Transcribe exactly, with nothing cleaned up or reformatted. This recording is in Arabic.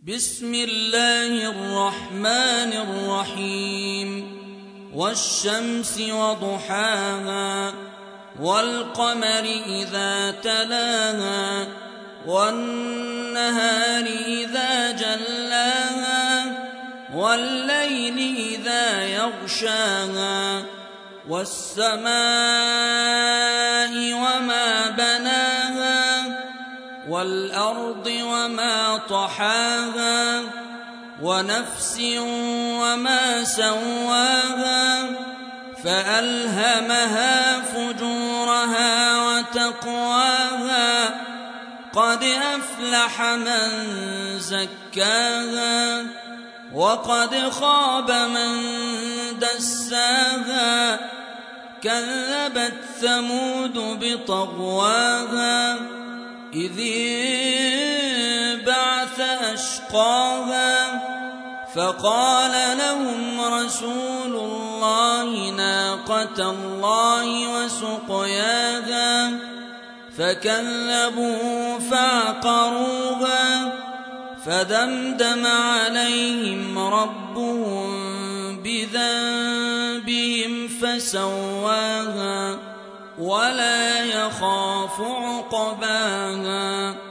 بسم الله الرحمن الرحيم والشمس وضحاها والقمر إذا تلاها والنهار إذا جلاها والليل إذا يغشاها والسماء وما بناها والأرض وما طحاها ونفس وما سواها فألهمها فجورها وتقواها قد أفلح من زكاها وقد خاب من دساها كذبت ثمود بطغواها إذ انبعث أشقاها فقال لهم رسول الله ناقة الله وسقياها فكذبوه فعقروها فدمدم عليهم ربهم بذنبهم فسواها ولا يخاف عقباها